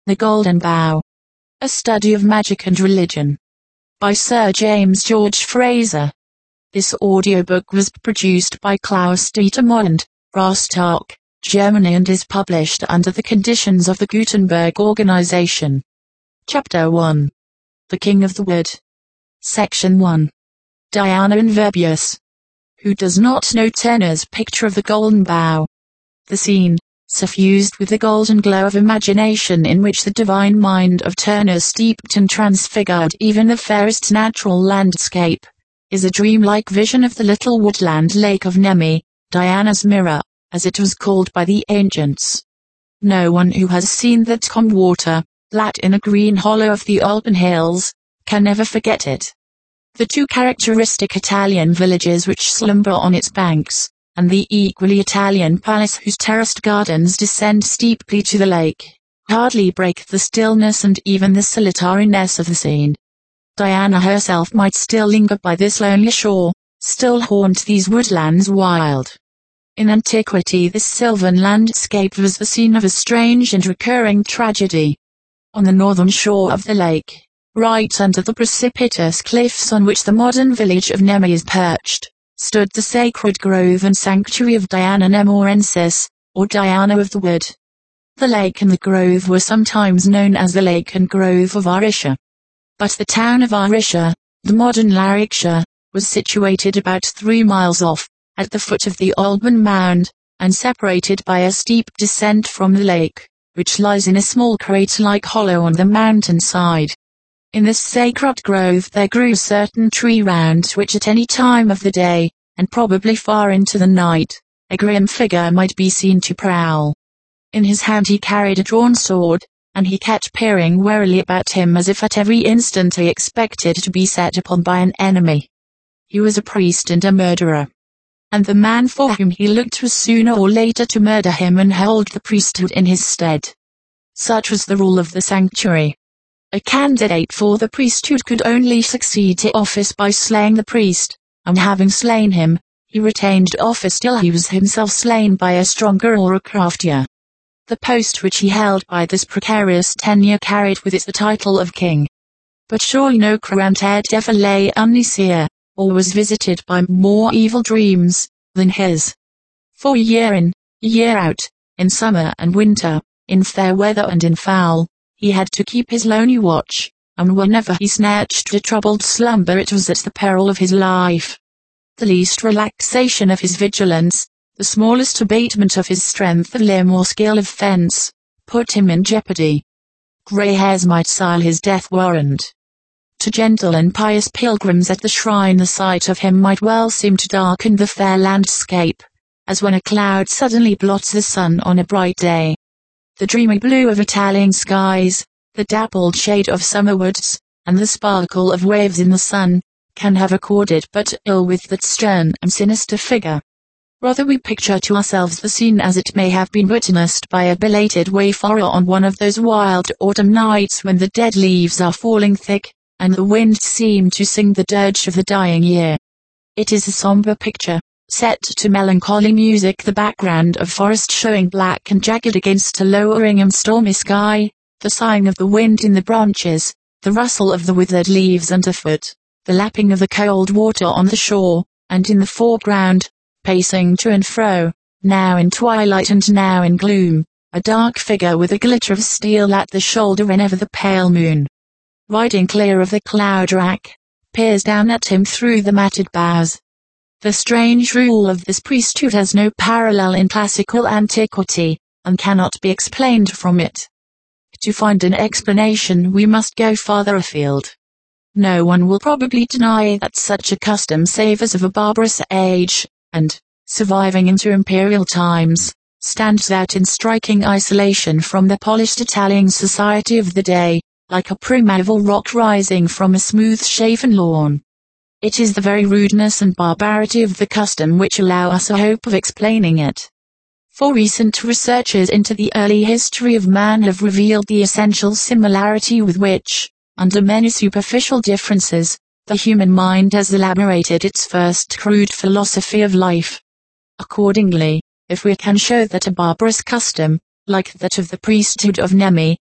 The Golden Bough. A Study of Magic and Religion. By Sir James George Frazer. This audiobook was produced by Klaus Dietermund, Rostock, Germany, and is published under the conditions of the Gutenberg Organization. Chapter 1. The King of the Wood. Section 1. Diana and Verbius. Who does not know Turner's picture of the Golden Bough? The scene, suffused with the golden glow of imagination in which the divine mind of Turner steeped and transfigured even the fairest natural landscape, is a dreamlike vision of the little woodland lake of Nemi, Diana's Mirror, as it was called by the ancients. No one who has seen that calm water, flat in a green hollow of the Alban hills, can ever forget it. The two characteristic Italian villages which slumber on its banks, and the equally Italian palace whose terraced gardens descend steeply to the lake, hardly break the stillness and even the solitariness of the scene. Diana herself might still linger by this lonely shore, still haunt these woodlands wild. In antiquity this sylvan landscape was the scene of a strange and recurring tragedy. On the northern shore of the lake, right under the precipitous cliffs on which the modern village of Nemi is perched, stood the sacred grove and sanctuary of Diana Nemorensis, or Diana of the Wood. The lake and the grove were sometimes known as the Lake and Grove of Arisha. But the town of Arisha, the modern Larisha, was situated about 3 miles off, at the foot of the Alban Mound, and separated by a steep descent from the lake, which lies in a small crater-like hollow on the mountain side. In this sacred grove there grew a certain tree round which at any time of the day, and probably far into the night, a grim figure might be seen to prowl. In his hand he carried a drawn sword, and he kept peering warily about him as if at every instant he expected to be set upon by an enemy. He was a priest and a murderer. And the man for whom he looked was sooner or later to murder him and hold the priesthood in his stead. Such was the rule of the sanctuary. A candidate for the priesthood could only succeed to office by slaying the priest, and having slain him, he retained office till he was himself slain by a stronger or a craftier. The post which he held by this precarious tenure carried with it the title of king. But surely no crowned head ever lay uneasy, or was visited by more evil dreams than his. For year in, year out, in summer and winter, in fair weather and in foul, he had to keep his lonely watch, and whenever he snatched a troubled slumber it was at the peril of his life. The least relaxation of his vigilance, the smallest abatement of his strength of limb or skill of fence, put him in jeopardy. Grey hairs might seal his death warrant. To gentle and pious pilgrims at the shrine the sight of him might well seem to darken the fair landscape, as when a cloud suddenly blots the sun on a bright day. The dreamy blue of Italian skies, the dappled shade of summer woods, and the sparkle of waves in the sun, can have accorded but ill with that stern and sinister figure. Rather we picture to ourselves the scene as it may have been witnessed by a belated wayfarer on one of those wild autumn nights when the dead leaves are falling thick, and the wind seemed to sing the dirge of the dying year. It is a somber picture, set to melancholy music, the background of forest showing black and jagged against a lowering and stormy sky, the sighing of the wind in the branches, the rustle of the withered leaves underfoot, the lapping of the cold water on the shore, and in the foreground, pacing to and fro, now in twilight and now in gloom, a dark figure with a glitter of steel at the shoulder whenever the pale moon, riding clear of the cloud rack, peers down at him through the matted boughs. The strange rule of this priesthood has no parallel in classical antiquity, and cannot be explained from it. To find an explanation we must go farther afield. No one will probably deny that such a custom savours of a barbarous age, and, surviving into imperial times, stands out in striking isolation from the polished Italian society of the day, like a primeval rock rising from a smooth-shaven lawn. It is the very rudeness and barbarity of the custom which allow us a hope of explaining it. For recent researches into the early history of man have revealed the essential similarity with which, under many superficial differences, the human mind has elaborated its first crude philosophy of life. Accordingly, if we can show that a barbarous custom, like that of the priesthood of Nemi,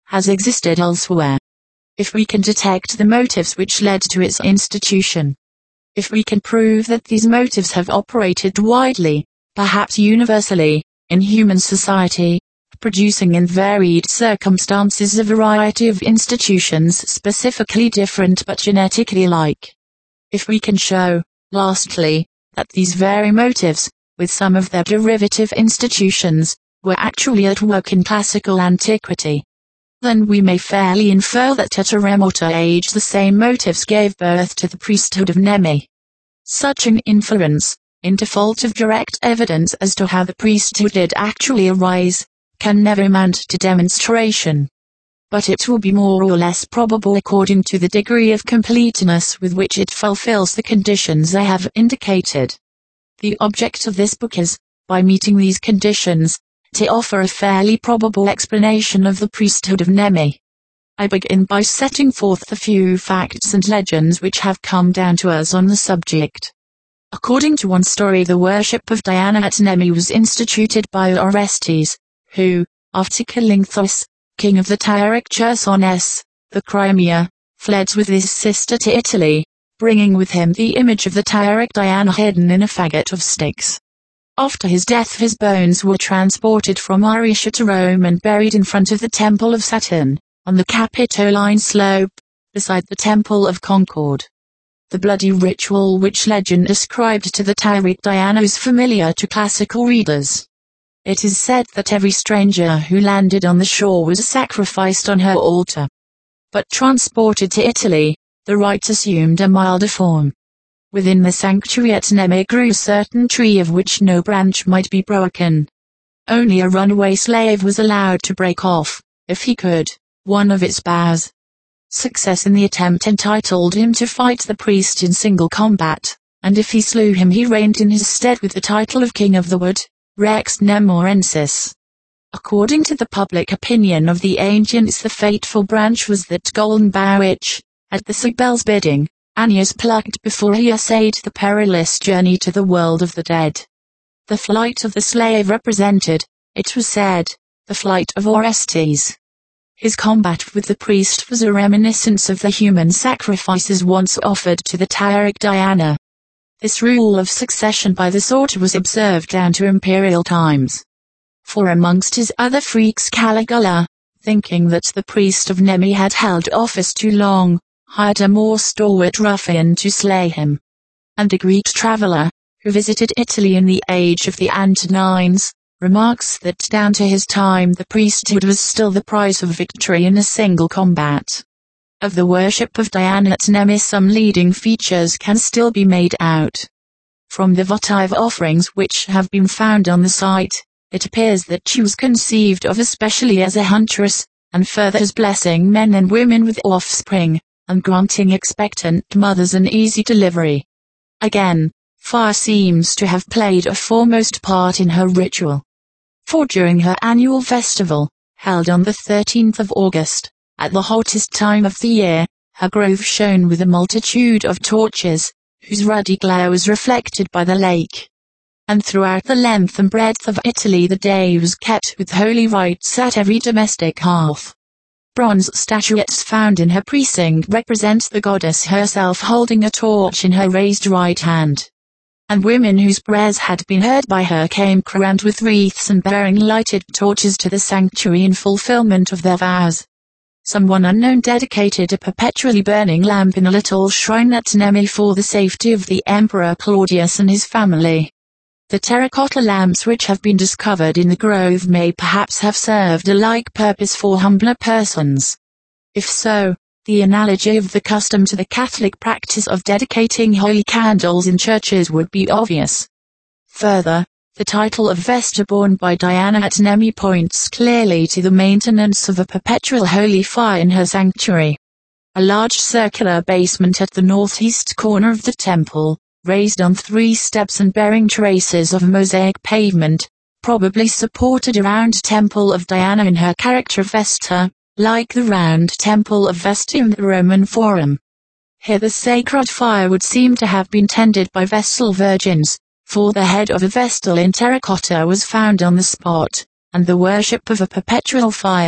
has existed elsewhere. If we can detect the motives which led to its institution, if we can prove that these motives have operated widely, perhaps universally, in human society, producing in varied circumstances a variety of institutions specifically different but genetically alike. If we can show, lastly, that these very motives, with some of their derivative institutions, were actually at work in classical antiquity, then we may fairly infer that at a remoter age the same motives gave birth to the priesthood of Nemi. Such an inference, in default of direct evidence as to how the priesthood did actually arise, can never amount to demonstration. But it will be more or less probable according to the degree of completeness with which it fulfills the conditions I have indicated. The object of this book is, by meeting these conditions, to offer a fairly probable explanation of the priesthood of Nemi. I begin by setting forth the few facts and legends which have come down to us on the subject. According to one story, the worship of Diana at Nemi was instituted by Orestes, who, after killing Thoas, king of the Tyric Chersonese, the Crimea, fled with his sister to Italy, bringing with him the image of the Tyric Diana hidden in a faggot of sticks. After his death his bones were transported from Aricia to Rome and buried in front of the Temple of Saturn, on the Capitoline slope, beside the Temple of Concord. The bloody ritual which legend ascribed to the Tyric Diana is familiar to classical readers. It is said that every stranger who landed on the shore was sacrificed on her altar. But transported to Italy, the rite assumed a milder form. Within the sanctuary at Nemi grew a certain tree of which no branch might be broken. Only a runaway slave was allowed to break off, if he could, one of its boughs. Success in the attempt entitled him to fight the priest in single combat, and if he slew him he reigned in his stead with the title of King of the Wood, Rex Nemorensis. According to the public opinion of the ancients, the fateful branch was that golden bough which, at the Cybele's bidding, Aeneas plucked before he essayed the perilous journey to the world of the dead. The flight of the slave represented, it was said, the flight of Orestes. His combat with the priest was a reminiscence of the human sacrifices once offered to the Tyric Diana. This rule of succession by the sword was observed down to imperial times. For amongst his other freaks Caligula, thinking that the priest of Nemi had held office too long, hired a more stalwart ruffian to slay him. And a Greek traveller, who visited Italy in the age of the Antonines, remarks that down to his time the priesthood was still the prize of victory in a single combat. Of the worship of Diana at Nemi some leading features can still be made out. From the votive offerings which have been found on the site, it appears that she was conceived of especially as a huntress, and further as blessing men and women with offspring, and granting expectant mothers an easy delivery. Again, fire seems to have played a foremost part in her ritual. For during her annual festival, held on the 13th of August, at the hottest time of the year, her grove shone with a multitude of torches, whose ruddy glare was reflected by the lake. And throughout the length and breadth of Italy the day was kept with holy rites at every domestic hearth. Bronze statuettes found in her precinct represent the goddess herself holding a torch in her raised right hand. And women whose prayers had been heard by her came crowned with wreaths and bearing lighted torches to the sanctuary in fulfillment of their vows. Someone unknown dedicated a perpetually burning lamp in a little shrine at Nemi for the safety of the Emperor Claudius and his family. The terracotta lamps which have been discovered in the grove may perhaps have served a like purpose for humbler persons. If so, the analogy of the custom to the Catholic practice of dedicating holy candles in churches would be obvious. Further, the title of Vesta borne by Diana at Nemi points clearly to the maintenance of a perpetual holy fire in her sanctuary. A large circular basement at the northeast corner of the temple, raised on 3 steps and bearing traces of mosaic pavement, probably supported a round temple of Diana in her character of Vesta, like the round temple of Vesta in the Roman Forum. Here the sacred fire would seem to have been tended by Vestal virgins, for the head of a Vestal in terracotta was found on the spot, and the worship of a perpetual fire,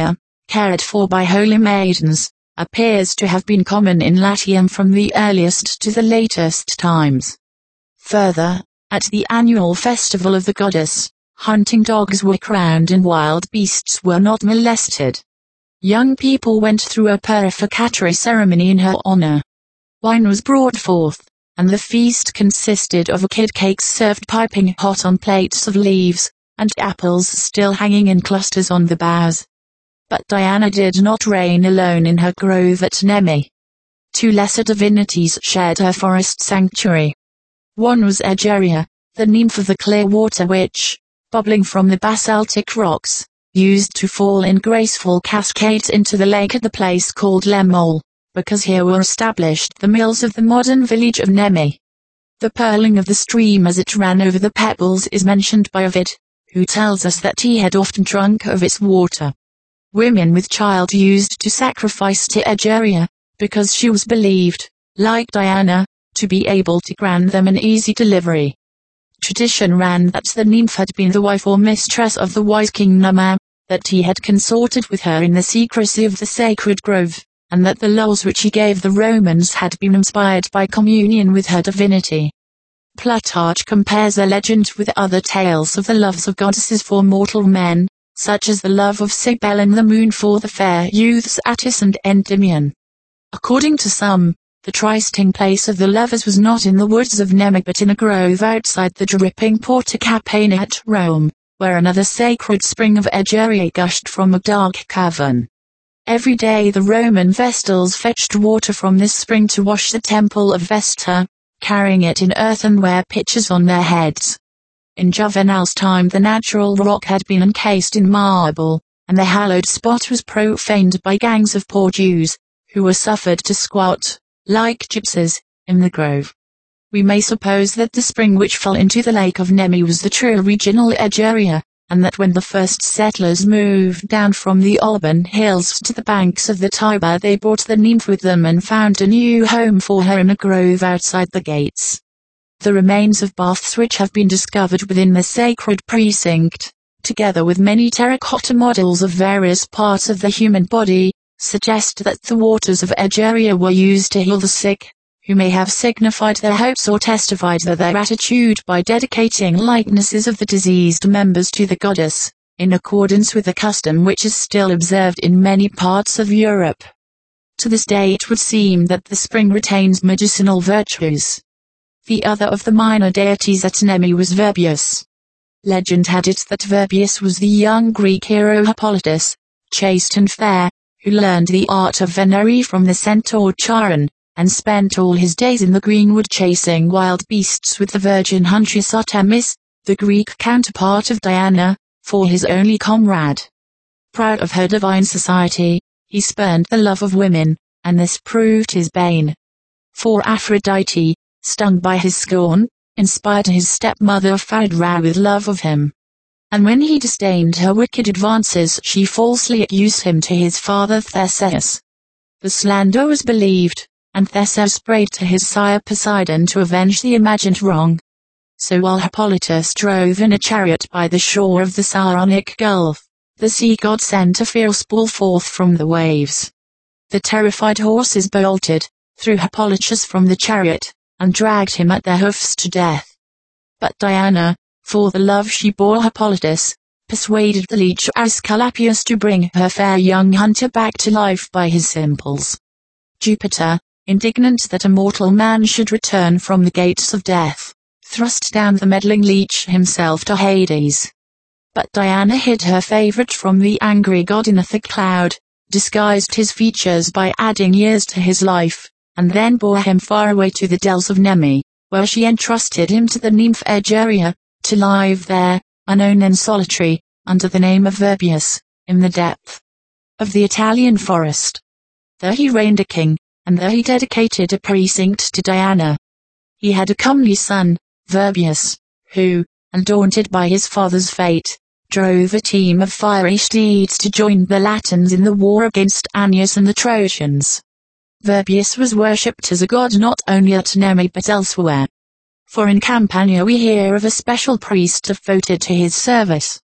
cared for by holy maidens, appears to have been common in Latium from the earliest to the latest times. Further, at the annual festival of the goddess, hunting dogs were crowned and wild beasts were not molested. Young people went through a purificatory ceremony in her honor. Wine was brought forth, and the feast consisted of kid cakes served piping hot on plates of leaves, and apples still hanging in clusters on the boughs. But Diana did not reign alone in her grove at Nemi. Two lesser divinities shared her forest sanctuary. One was Egeria, the nymph of the clear water which, bubbling from the basaltic rocks, used to fall in graceful cascades into the lake at the place called Lemol, because here were established the mills of the modern village of Nemi. The purling of the stream as it ran over the pebbles is mentioned by Ovid, who tells us that he had often drunk of its water. Women with child used to sacrifice to Egeria, because she was believed, like Diana, to be able to grant them an easy delivery. Tradition ran that the nymph had been the wife or mistress of the wise king Numa, that he had consorted with her in the secrecy of the sacred grove, and that the laws which he gave the Romans had been inspired by communion with her divinity. Plutarch compares the legend with other tales of the loves of goddesses for mortal men, such as the love of Cybele and the moon for the fair youths Attis and Endymion. According to some, the trysting place of the lovers was not in the woods of Nemi but in a grove outside the dripping Porta Capena at Rome, where another sacred spring of Egeria gushed from a dark cavern. Every day the Roman Vestals fetched water from this spring to wash the temple of Vesta, carrying it in earthenware pitchers on their heads. In Juvenal's time the natural rock had been encased in marble, and the hallowed spot was profaned by gangs of poor Jews, who were suffered to squat, like gypsies, in the grove. We may suppose that the spring which fell into the lake of Nemi was the true original Egeria, and that when the first settlers moved down from the Alban hills to the banks of the Tiber they brought the nymph with them and found a new home for her in a grove outside the gates. The remains of baths which have been discovered within the sacred precinct, together with many terracotta models of various parts of the human body, suggest that the waters of Egeria were used to heal the sick, who may have signified their hopes or testified their gratitude by dedicating likenesses of the diseased members to the goddess, in accordance with a custom which is still observed in many parts of Europe. To this day it would seem that the spring retains medicinal virtues. The other of the minor deities at Nemi was Virbius. Legend had it that Virbius was the young Greek hero Hippolytus, chaste and fair, who learned the art of venery from the centaur Charon, and spent all his days in the greenwood chasing wild beasts with the virgin huntress Artemis, the Greek counterpart of Diana, for his only comrade. Proud of her divine society, he spurned the love of women, and this proved his bane. For Aphrodite, stung by his scorn, inspired his stepmother Phaedra with love of him. And when he disdained her wicked advances she falsely accused him to his father Theseus. The slander was believed, and Theseus prayed to his sire Poseidon to avenge the imagined wrong. So while Hippolytus drove in a chariot by the shore of the Saronic Gulf, the sea god sent a fierce bull forth from the waves. The terrified horses bolted, threw Hippolytus from the chariot, and dragged him at their hoofs to death. But Diana, for the love she bore Hippolytus, persuaded the leech Aesculapius to bring her fair young hunter back to life by his simples. Jupiter, indignant that a mortal man should return from the gates of death, thrust down the meddling leech himself to Hades. But Diana hid her favorite from the angry god in a thick cloud, disguised his features by adding years to his life, and then bore him far away to the dells of Nemi, where she entrusted him to the nymph Egeria, to live there, unknown and solitary, under the name of Virbius, in the depth of the Italian forest. There he reigned a king, and there he dedicated a precinct to Diana. He had a comely son, Virbius, who, undaunted by his father's fate, drove a team of fiery steeds to join the Latins in the war against Aeneas and the Trojans. Virbius was worshipped as a god not only at Nemi but elsewhere. For in Campania we hear of a special priest devoted to his service.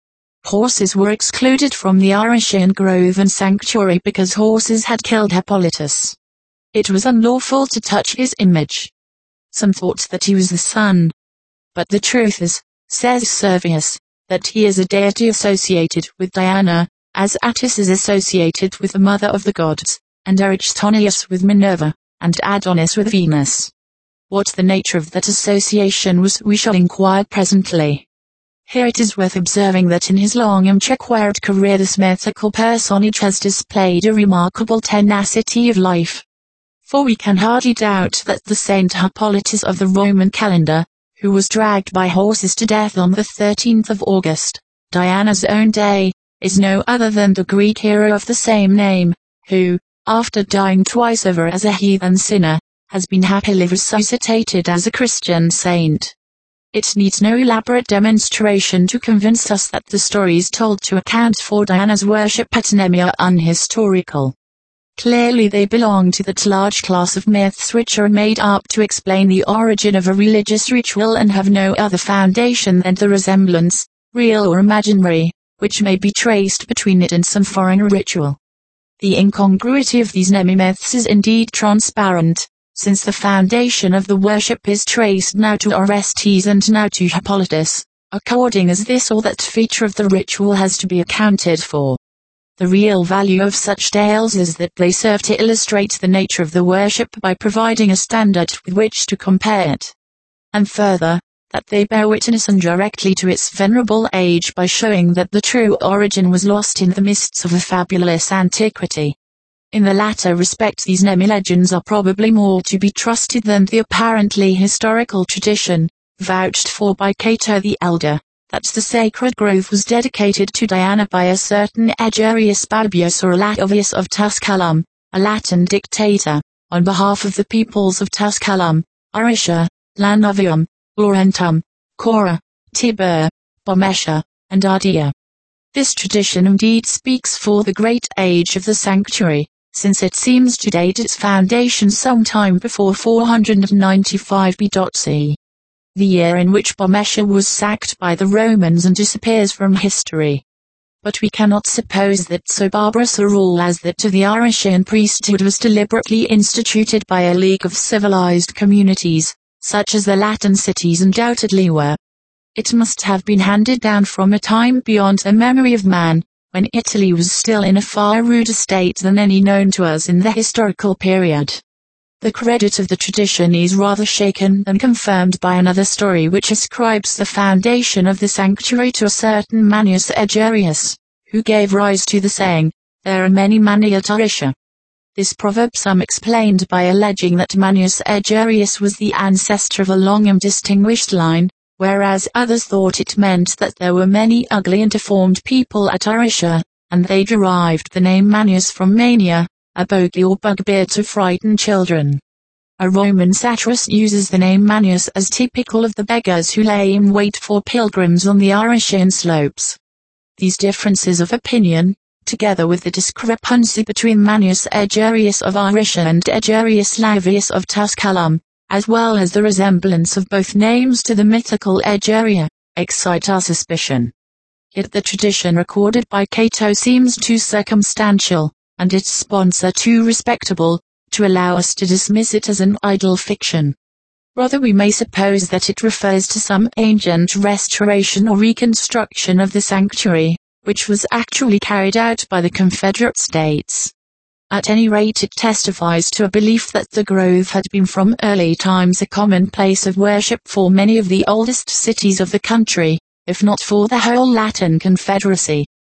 Horses were excluded from the Arician grove and sanctuary because horses had killed Hippolytus. It was unlawful to touch his image. Some thought that he was the sun. But the truth is, says Servius, that he is a deity associated with Diana, as Attis is associated with the mother of the gods, and Eratosthenes with Minerva, and Adonis with Venus. What the nature of that association was we shall inquire presently. Here it is worth observing that in his long and checkered career this mythical personage has displayed a remarkable tenacity of life. For we can hardly doubt that the Saint Hippolytus of the Roman calendar, who was dragged by horses to death on the 13th of August, Diana's own day, is no other than the Greek hero of the same name, who, after dying twice over as a heathen sinner, has been happily resuscitated as a Christian saint. It needs no elaborate demonstration to convince us that the stories told to account for Diana's worship at Nemi are unhistorical. Clearly they belong to that large class of myths which are made up to explain the origin of a religious ritual and have no other foundation than the resemblance, real or imaginary, which may be traced between it and some foreign ritual. The incongruity of these Nemi myths is indeed transparent, since the foundation of the worship is traced now to Orestes and now to Hippolytus, according as this or that feature of the ritual has to be accounted for. The real value of such tales is that they serve to illustrate the nature of the worship by providing a standard with which to compare it. And further, that they bear witness indirectly to its venerable age by showing that the true origin was lost in the mists of a fabulous antiquity. In the latter respect these Nemi legends are probably more to be trusted than the apparently historical tradition, vouched for by Cato the Elder, that the sacred grove was dedicated to Diana by a certain Egerius Babius or Latovius of Tusculum, a Latin dictator, on behalf of the peoples of Tusculum, Aricia, Lanovium, Laurentum, Cora, Tibur, Boeotia, and Ardea. This tradition indeed speaks for the great age of the sanctuary, since it seems to date its foundation some time before 495 BC, the year in which Boeotia was sacked by the Romans and disappears from history. But we cannot suppose that so barbarous a rule as that of the Arician priesthood was deliberately instituted by a league of civilized communities, such as the Latin cities undoubtedly were. It must have been handed down from a time beyond the memory of man, when Italy was still in a far ruder state than any known to us in the historical period. The credit of the tradition is rather shaken than confirmed by another story which ascribes the foundation of the sanctuary to a certain Manius Egerius, who gave rise to the saying, "There are many Mani at Aricia." This proverb some explained by alleging that Manius Egerius was the ancestor of a long and distinguished line, whereas others thought it meant that there were many ugly and deformed people at Aricia, and they derived the name Manius from mania, a bogey or bugbear to frighten children. A Roman satirist uses the name Manius as typical of the beggars who lay in wait for pilgrims on the Arician slopes. These differences of opinion, together with the discrepancy between Manius Egerius of Aricia and Egerius Lavius of Tusculum, as well as the resemblance of both names to the mythical Egeria, excite our suspicion. Yet the tradition recorded by Cato seems too circumstantial, and its sponsor too respectable, to allow us to dismiss it as an idle fiction. Rather we may suppose that it refers to some ancient restoration or reconstruction of the sanctuary, which was actually carried out by the Confederate States. At any rate it testifies to a belief that the grove had been from early times a common place of worship for many of the oldest cities of the country, if not for the whole Latin Confederacy.